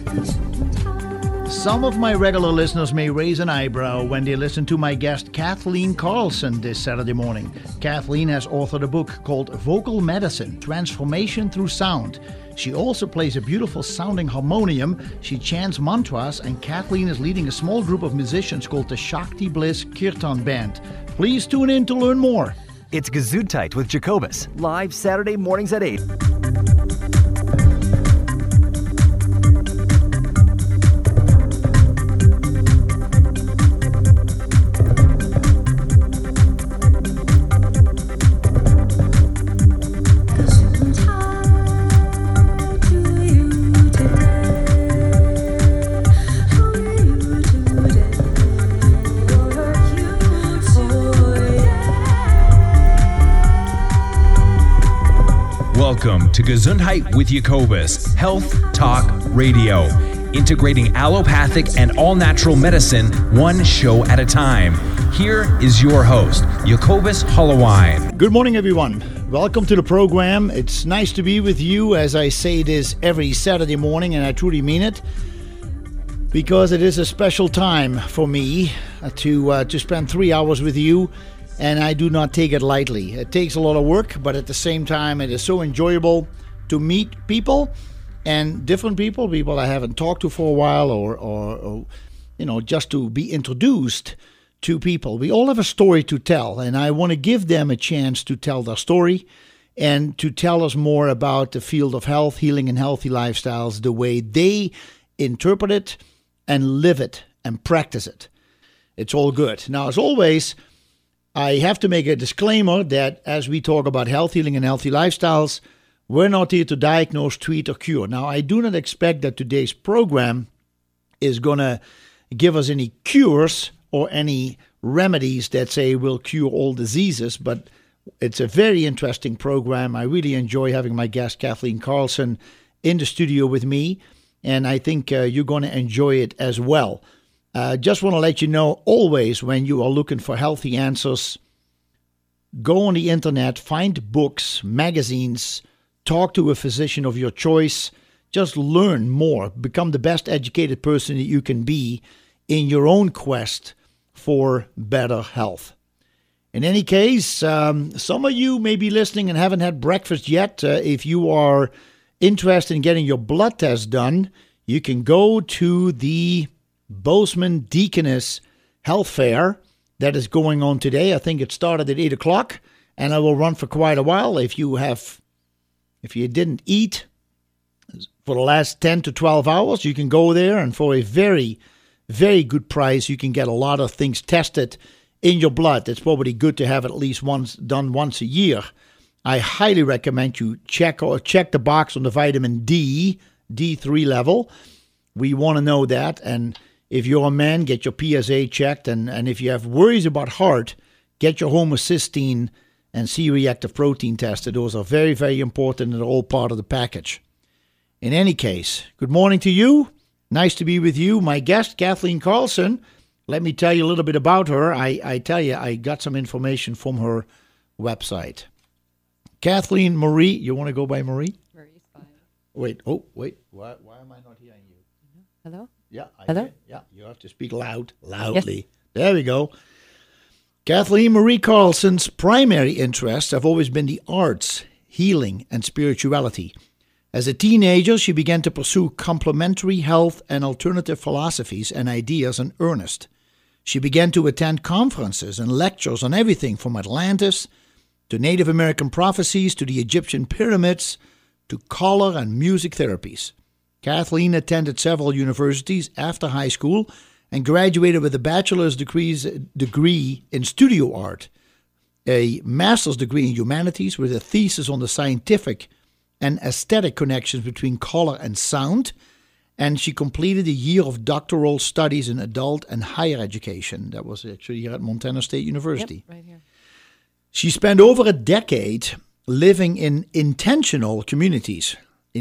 Some of my regular listeners may raise an eyebrow when they listen to my guest Kathleen Carlson this Saturday morning. Kathleen has authored a book called Vocal Medicine, Transformation Through Sound. She also plays a beautiful sounding harmonium, she chants mantras, and Kathleen is leading a small group of musicians called the Shakti Bliss Kirtan Band. Please tune in to learn more. It's Gesundheit with Jacobus, live Saturday mornings at 8. Welcome to Gesundheit with Jacobus, Health Talk Radio, integrating allopathic and all-natural medicine one show at a time. Here is your host, Jacobus Hollowine. Good morning, everyone. Welcome to the program. It's nice to be with you, as I say this every Saturday morning, and I truly mean it, because it is a special time for me to spend 3 hours with you. And I do not take it lightly. It takes a lot of work, but at the same time, it is so enjoyable to meet people and different people I haven't talked to for a while, or just to be introduced to people. We all have a story to tell, and I want to give them a chance to tell their story and to tell us more about the field of health, healing, and healthy lifestyles, the way they interpret it and live it and practice it. It's all good. Now, as always, I have to make a disclaimer that as we talk about health, healing, and healthy lifestyles, we're not here to diagnose, treat, or cure. Now, I do not expect that today's program is going to give us any cures or any remedies that say will cure all diseases, but it's a very interesting program. I really enjoy having my guest, Kathleen Carlson, in the studio with me, and I think you're going to enjoy it as well. Just want to let you know, always when you are looking for healthy answers, go on the internet, find books, magazines, talk to a physician of your choice, just learn more, become the best educated person that you can be in your own quest for better health. In any case, some of you may be listening and haven't had breakfast yet. If you are interested in getting your blood test done, you can go to the Bozeman Deaconess Health Fair that is going on today. I think it started at 8 o'clock, and it will run for quite a while. If you didn't eat for the last 10 to 12 hours, you can go there, and for a very, very good price, you can get a lot of things tested in your blood. It's probably good to have at least once a year. I highly recommend you check the box on the vitamin D, D3 level. We want to know that, and if you're a man, get your PSA checked, and if you have worries about heart, get your homocysteine and C-reactive protein tested. Those are very, very important and they're all part of the package. In any case, good morning to you. Nice to be with you. My guest, Kathleen Carlson, let me tell you a little bit about her. I tell you, I got some information from her website. Kathleen Marie, you want to go by Marie? Marie's fine. Wait, why am I not hearing you? Hello? Yeah. Hello? Can. Yeah, you have to speak loudly. Yes. There we go. Kathleen Marie Carlson's primary interests have always been the arts, healing, and spirituality. As a teenager, she began to pursue complementary health and alternative philosophies and ideas in earnest. She began to attend conferences and lectures on everything from Atlantis to Native American prophecies to the Egyptian pyramids to color and music therapies. Kathleen attended several universities after high school and graduated with a bachelor's degree in studio art, a master's degree in humanities with a thesis on the scientific and aesthetic connections between color and sound, and she completed a year of doctoral studies in adult and higher education. That was actually here at Montana State University. Yep, right here. She spent over a decade living in intentional communities,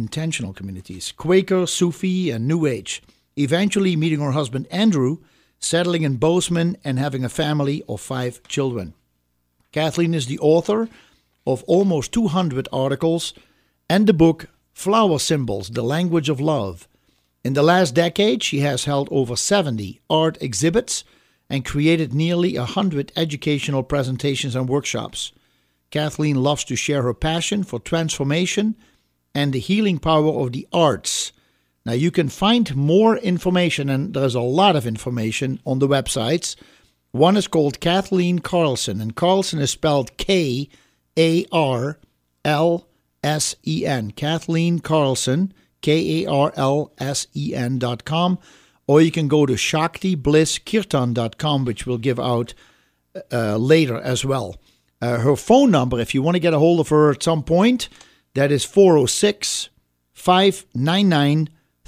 Quaker, Sufi, and New Age, eventually meeting her husband Andrew, settling in Bozeman, and having a family of 5 children. Kathleen is the author of almost 200 articles and the book Flower Symbols, The Language of Love, In the last decade, she has held over 70 art exhibits and created nearly 100 educational presentations and workshops. Kathleen loves to share her passion for transformation and the healing power of the arts. Now, you can find more information, and there's a lot of information on the websites. One is called Kathleen Carlson, and Carlson is spelled K-A-R-L-S-E-N. Kathleen Carlson, KARLSEN.com, or you can go to ShaktiBlissKirtan.com, which we'll give out later as well. Her phone number, if you want to get a hold of her at some point, that is 406-599-3235.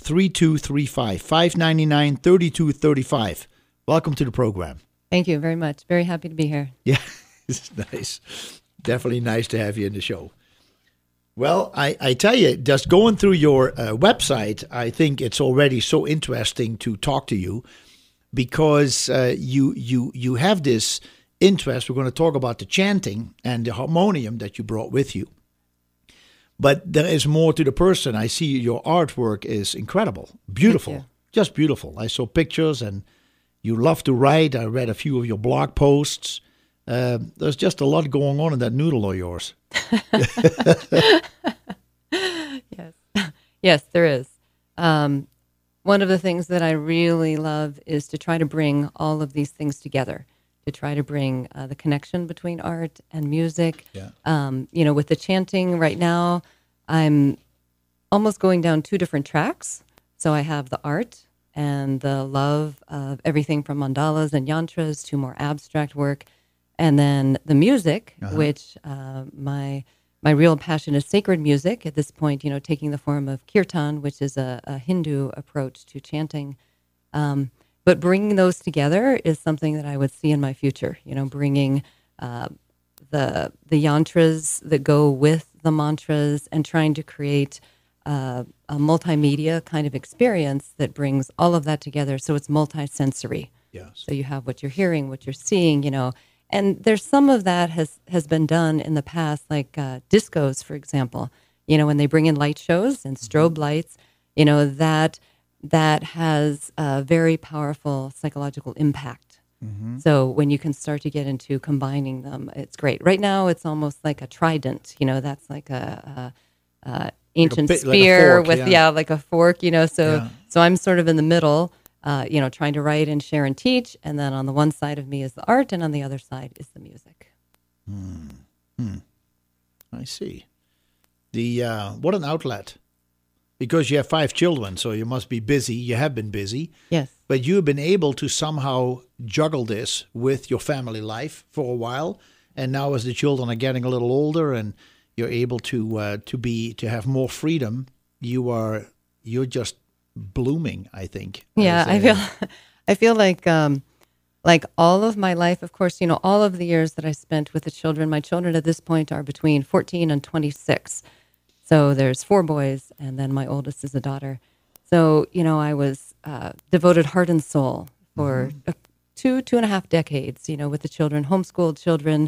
599-3235. Welcome to the program. Thank you very much. Very happy to be here. Yeah, it's nice. Definitely nice to have you in the show. Well, I tell you, just going through your website, I think it's already so interesting to talk to you because you have this interest. We're going to talk about the chanting and the harmonium that you brought with you. But there is more to the person. I see your artwork is incredible, beautiful, just beautiful. I saw pictures, and you love to write. I read a few of your blog posts. There's just a lot going on in that noodle of yours. Yes, there is. One of the things that I really love is to try to bring all of these things together, to try to bring the connection between art and music. Yeah. With the chanting right now, I'm almost going down two different tracks. So I have the art and the love of everything from mandalas and yantras to more abstract work. And then the music, which my real passion is sacred music at this point, taking the form of kirtan, which is a Hindu approach to chanting. But bringing those together is something that I would see in my future, bringing the yantras that go with the mantras and trying to create a multimedia kind of experience that brings all of that together. So it's multisensory. Yes. So you have what you're hearing, what you're seeing, and there's some of that has been done in the past, like discos, for example, when they bring in light shows and strobe lights, that has a very powerful psychological impact. Mm-hmm. So when you can start to get into combining them, it's great. Right now, it's almost like a trident, that's like a ancient spear like with, like a fork, so I'm sort of in the middle, trying to write and share and teach. And then on the one side of me is the art, and on the other side is the music. I see. What an outlet. Because you have 5 children, so you must be busy. You have been busy. Yes. But you've been able to somehow juggle this with your family life for a while. And now as the children are getting a little older and you're able to have more freedom, you're just blooming, I think. Yeah, I feel like all of my life, of course, all of the years that I spent with the children, my children at this point are between 14 and 26. So there's 4 boys, and then my oldest is a daughter. So, I was devoted heart and soul for 2.5 decades, with the children, homeschooled children,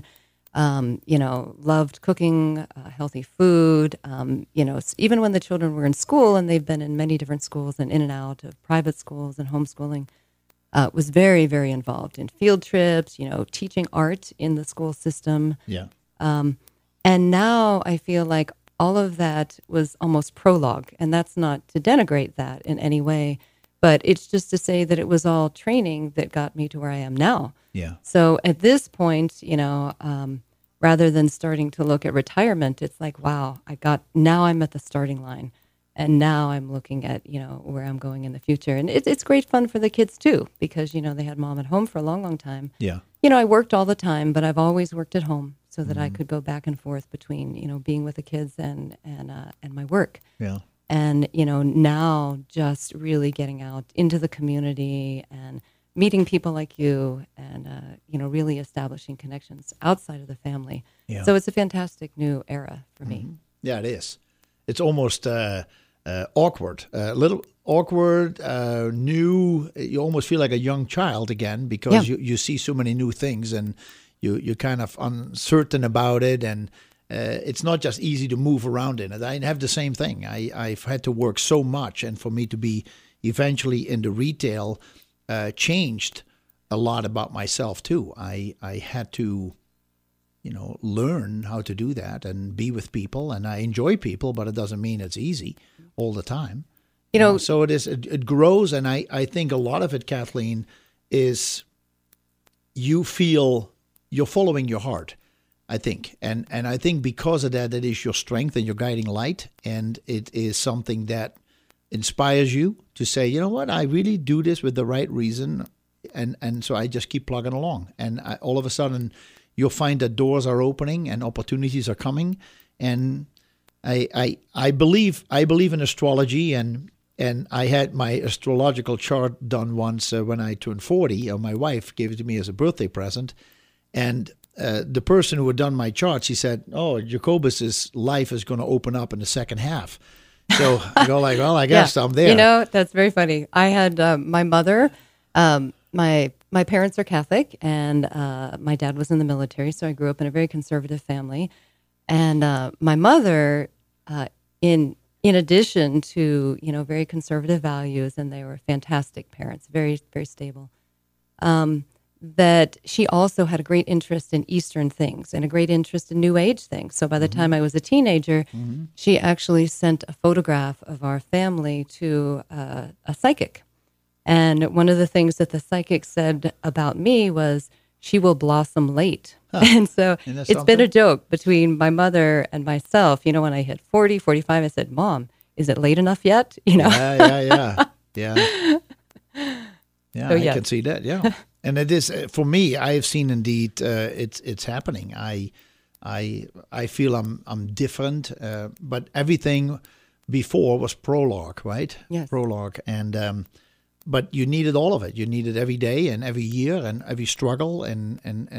loved cooking, healthy food, even when the children were in school, and they've been in many different schools and in and out of private schools and homeschooling, was very, very involved in field trips, teaching art in the school system. Yeah. And now I feel like all of that was almost prologue, and that's not to denigrate that in any way, but it's just to say that it was all training that got me to where I am now. Yeah. So at this point, rather than starting to look at retirement, it's like, wow, now I'm at the starting line, and now I'm looking at, where I'm going in the future. And it's great fun for the kids too, because, they had mom at home for a long, long time. Yeah. I worked all the time, but I've always worked at home so that I could go back and forth between, being with the kids and my work. Yeah. And, now just really getting out into the community and meeting people like you and, really establishing connections outside of the family. Yeah. So it's a fantastic new era for me. Yeah, it is. It's almost awkward, a little awkward, new. You almost feel like a young child again because you see so many new things and you're kind of uncertain about it. And it's not just easy to move around in it. I have the same thing. I've had to work so much, and for me to be eventually in the retail changed a lot about myself too. I had to, learn how to do that and be with people, and I enjoy people, but it doesn't mean it's easy all the time. So it grows, and I think a lot of it, Kathleen, is you feel you're following your heart, I think. And I think because of that, it is your strength and your guiding light, and it is something that inspires you to say, you know what, I really do this with the right reason, and so I just keep plugging along. And all of a sudden, you'll find that doors are opening and opportunities are coming. And I believe in astrology, and I had my astrological chart done once when I turned 40. Or my wife gave it to me as a birthday present, and the person who had done my chart, she said, "Oh, Jacobus's life is going to open up in the second half." So I go like, "Well, I guess I'm there." That's very funny. I had my mother. My parents are Catholic, and my dad was in the military, so I grew up in a very conservative family. And my mother, in addition to very conservative values, and they were fantastic parents, very very stable. That she also had a great interest in Eastern things and a great interest in New Age things. So by the time I was a teenager, she actually sent a photograph of our family to a psychic. And one of the things that the psychic said about me was, she will blossom late. And so it's been a joke between my mother and myself. When I hit 40, 45, I said, "Mom, is it late enough yet?" Yeah. So, I can see that, yeah. And it is, for me, I have seen indeed it's happening. I feel I'm different, but everything before was prologue, right? Yes. Prologue. And but you needed all of it. You needed every day and every year and every struggle and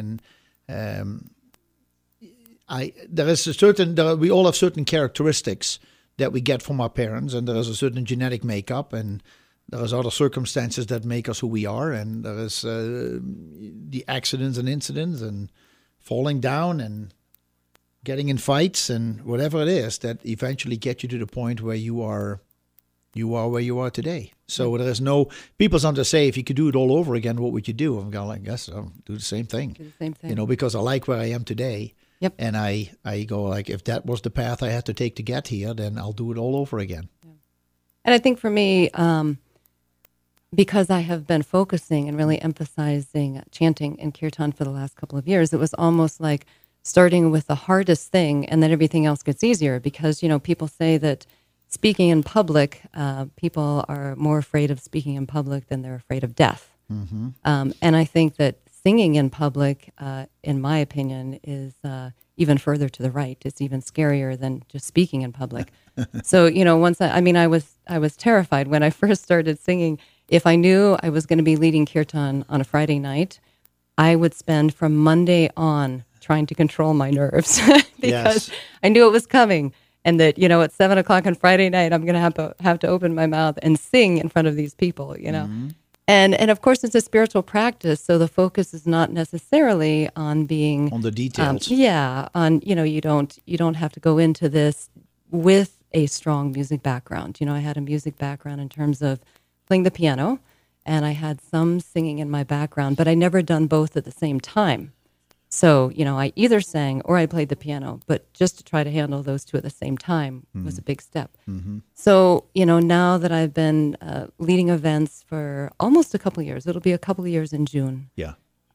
there is we all have certain characteristics that we get from our parents, and there is a certain genetic makeup, and there is other circumstances that make us who we are, and there is the accidents and incidents and falling down and getting in fights and whatever it is that eventually get you to the point where you are where you are today. So there is no, people sometimes say, if you could do it all over again, what would you do? I'm going, I guess I'll do the same thing. Do the same thing. Because I like where I am today. Yep. And I go like, if that was the path I had to take to get here, then I'll do it all over again. Yeah. And I think for me, because I have been focusing and really emphasizing chanting and kirtan for the last couple of years, it was almost like starting with the hardest thing, and then everything else gets easier. Because, people say that speaking in public, people are more afraid of speaking in public than they're afraid of death. Mm-hmm. And I think that singing in public, in my opinion, is even further to the right. It's even scarier than just speaking in public. So, once I was terrified when I first started singing. If I knew I was going to be leading kirtan on a Friday night, I would spend from Monday on trying to control my nerves because I knew it was coming. And that, at 7 o'clock on Friday night, I'm going to have to open my mouth and sing in front of these people, Mm-hmm. And of course, it's a spiritual practice, so the focus is not necessarily on being on the details. You don't have to go into this with a strong music background. I had a music background in terms of playing the piano, and I had some singing in my background, but I never done both at the same time. So, I either sang or I played the piano, but just to try to handle those two at the same time was a big step. Mm-hmm. So, now that I've been leading events for almost a couple of years, it'll be a couple of years in June. Yeah.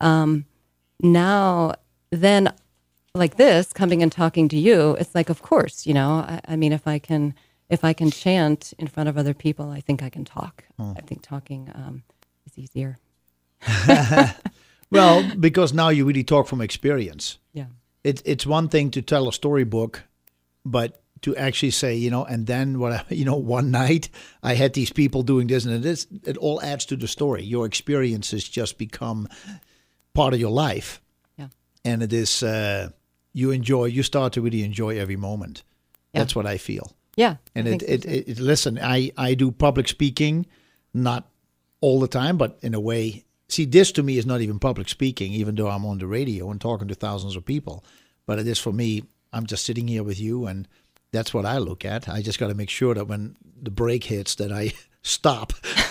Now, then, like this, coming and talking to you, it's like, of course, I mean, if I can chant in front of other people, I think I can talk. I think talking is easier. Well, because now you really talk from experience. Yeah. It's one thing to tell a storybook, but to actually say, and then one night I had these people doing this and this, it all adds to the story. Your experiences just become part of your life. Yeah. And it is, you start to really enjoy every moment. Yeah. That's what I feel. Yeah. And listen, I do public speaking, not all the time, but in a way. See, this to me is not even public speaking, even though I'm on the radio and talking to thousands of people. But it is for me, I'm just sitting here with you, and that's what I look at. I just got to make sure that when the break hits that I stop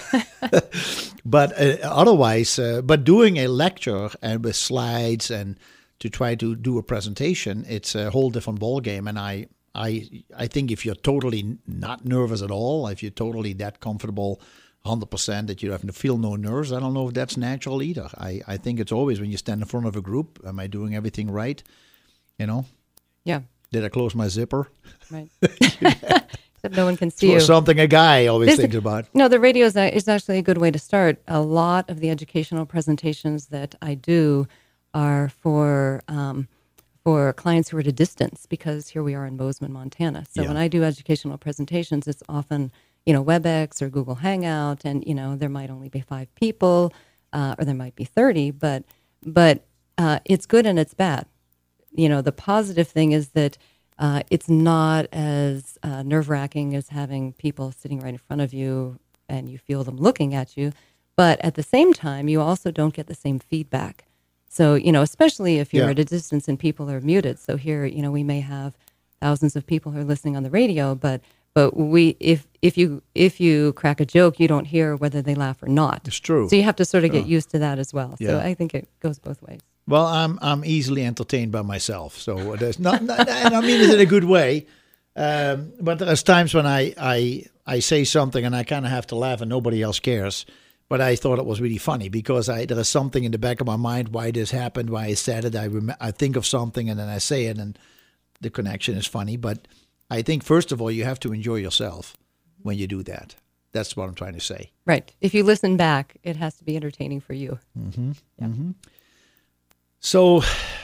But otherwise, but doing a lecture and with slides and to try to do a presentation, it's a whole different ballgame. And I think if you're totally not nervous at all, if you're totally that comfortable 100% that you have to feel no nerves, I don't know if that's natural either. I think it's always when you stand in front of a group, am I doing everything right? You know? Yeah. Did I close my zipper? Right. Except no one can see you. Something a guy always thinks about. No, the radio is actually a good way to start. A lot of the educational presentations that I do are for clients who are at a distance, because here we are in Bozeman, Montana. So when I do educational presentations, it's often, WebEx or Google Hangout, and, there might only be 5 people or there might be 30, but it's good and it's bad. The positive thing is that it's not as nerve-wracking as having people sitting right in front of you and you feel them looking at you. But at the same time, you also don't get the same feedback. So, especially if you're at a distance and people are muted. So here, we may have thousands of people who are listening on the radio, but if you crack a joke, you don't hear whether they laugh or not. It's true. So you have to sort of get used to that as well. So I think it goes both ways. Well, I'm easily entertained by myself, so there's not and I mean it in a good way. But there's times when I say something and I kind of have to laugh and nobody else cares. But I thought it was really funny because there is something in the back of my mind why this happened, why I said it. I think of something and then I say it, and the connection is funny. But I think first of all you have to enjoy yourself when you do that. That's what I'm trying to say. Right. If you listen back, it has to be entertaining for you. Mm-hmm. Yeah. Mm-hmm. So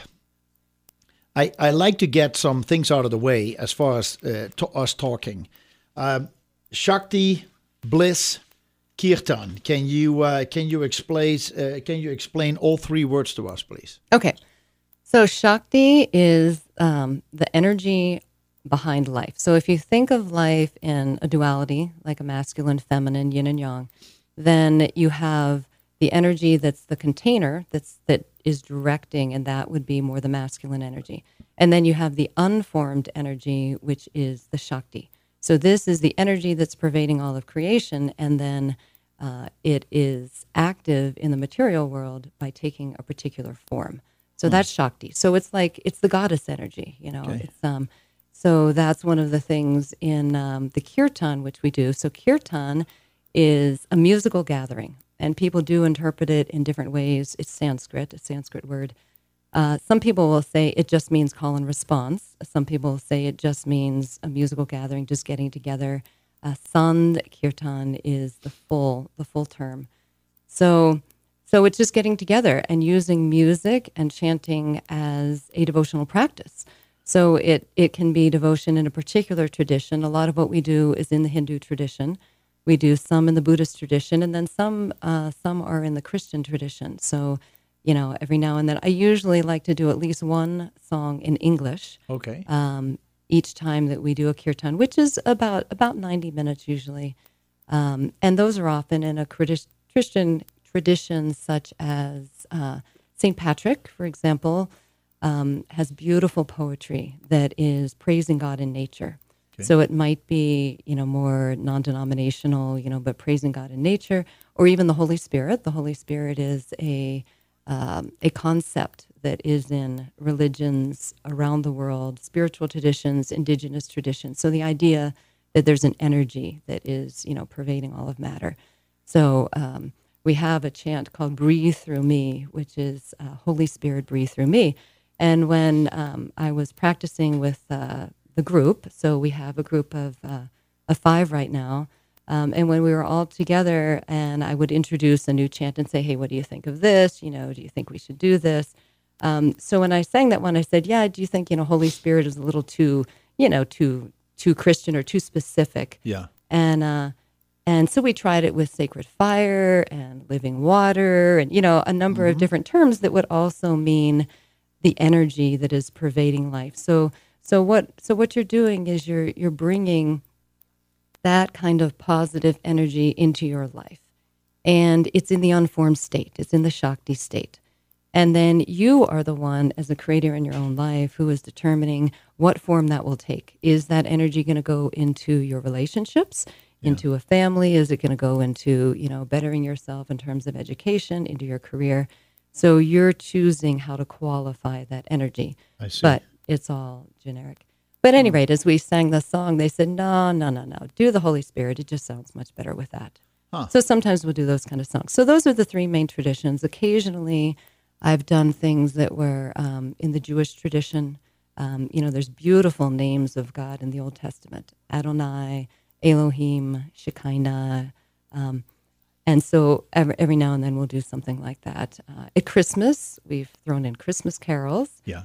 I like to get some things out of the way as far as us talking. Shakti, bliss, kirtan. Can you explain all 3 words to us, please? Okay. So Shakti is the energy behind life. So if you think of life in a duality, like a masculine, feminine, yin and yang, then you have the energy that's the container that is directing, and that would be more the masculine energy. And then you have the unformed energy, which is the Shakti. So this is the energy that's pervading all of creation, and then it is active in the material world by taking a particular form. So that's Shakti. So it's the goddess energy, Okay. So that's one of the things in the kirtan, which we do. So kirtan is a musical gathering, and people do interpret it in different ways. It's Sanskrit, a Sanskrit word. Some people will say it just means call and response. Some people will say it just means a musical gathering, just getting together. Sand kirtan is the full term. So it's just getting together and using music and chanting as a devotional practice. So it can be devotion in a particular tradition. A lot of what we do is in the Hindu tradition. We do some in the Buddhist tradition, and then some are in the Christian tradition. So, every now and then, I usually like to do at least one song in English. Okay. Each time that we do a kirtan, which is about 90 minutes usually, and those are often in a Christian tradition, such as St. Patrick, for example, has beautiful poetry that is praising God in nature. Okay. So it might be, more non-denominational, but praising God in nature, or even the Holy Spirit. The Holy Spirit is a concept that is in religions around the world, spiritual traditions, indigenous traditions. So the idea that there's an energy that is, pervading all of matter. So we have a chant called "Breathe Through Me," which is Holy Spirit, breathe through me. And when I was practicing with the group, so we have a group of 5 right now, and when we were all together and I would introduce a new chant and say, hey, what do you think of this? Do you think we should do this? So when I sang that one, I said, yeah, do you think, Holy Spirit is a little too Christian or too specific? Yeah. And so we tried it with sacred fire and living water and, a number of different terms that would also mean the energy that is pervading life. So what you're doing is you're bringing that kind of positive energy into your life. And it's in the unformed state. It's in the Shakti state. And then you are the one, as a creator in your own life, who is determining what form that will take. Is that energy going to go into your relationships? into a family? Is it going to go into, bettering yourself in terms of education, into your career? So you're choosing how to qualify that energy. I see. But it's all generic. But at any rate, as we sang the song, they said, no, do the Holy Spirit. It just sounds much better with that. Huh. So sometimes we'll do those kind of songs. So those are the three main traditions. Occasionally, I've done things that were in the Jewish tradition. There's beautiful names of God in the Old Testament. Adonai, Elohim, Shekinah. And so every now and then we'll do something like that. At Christmas, we've thrown in Christmas carols. Yeah.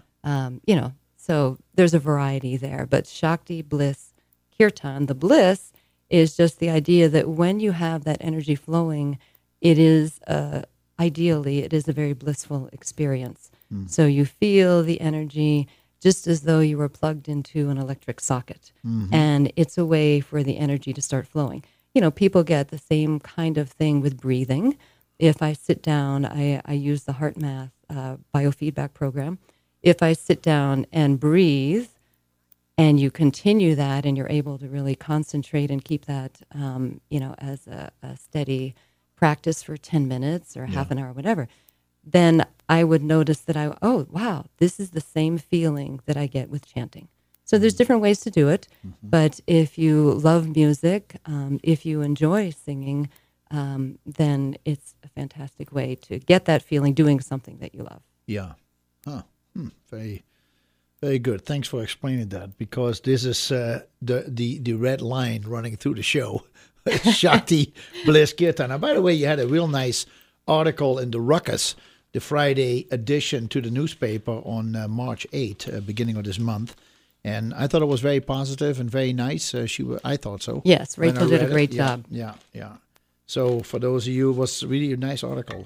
So there's a variety there. But Shakti, bliss, Kirtan, the bliss is just the idea that when you have that energy flowing, it is ideally, it is a very blissful experience. So you feel the energy just as though you were plugged into an electric socket. And it's a way for the energy to start flowing. People get the same kind of thing with breathing. If I sit down, I use the HeartMath biofeedback program. If I sit down and breathe, and you continue that, and you're able to really concentrate and keep that, as a steady practice for 10 minutes or half an hour, whatever, then I would notice that wow, this is the same feeling that I get with chanting. So there's different ways to do it, but if you love music, if you enjoy singing, then it's a fantastic way to get that feeling doing something that you love. Yeah. Huh. Very, very good. Thanks for explaining that, because this is the red line running through the show. Shakti, bliss, Kirtan. Now, by the way, you had a real nice article in the Ruckus, the Friday edition to the newspaper on March 8th, beginning of this month. And I thought it was very positive and very nice. I thought so. Yes, Rachel did a great job. Yeah. So for those of you, it was really a nice article.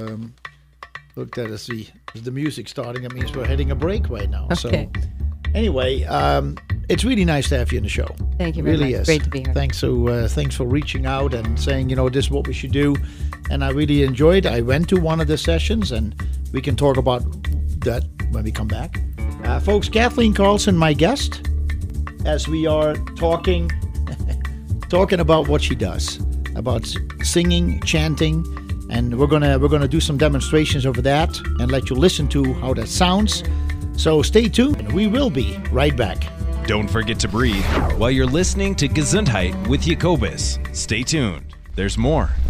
Look, that is the music starting. That means we're heading a break right now. Okay. So anyway, it's really nice to have you in the show. Thank you very much. Is. Great to be here. Thanks for reaching out and saying, this is what we should do. And I really enjoyed. I went to one of the sessions, and we can talk about that when we come back. Folks, Kathleen Carlson, my guest, as we are talking about what she does, about singing, chanting, and we're gonna do some demonstrations over that and let you listen to how that sounds. So stay tuned. We will be right back. Don't forget to breathe while you're listening to Gesundheit with Jacobus. Stay tuned. There's more.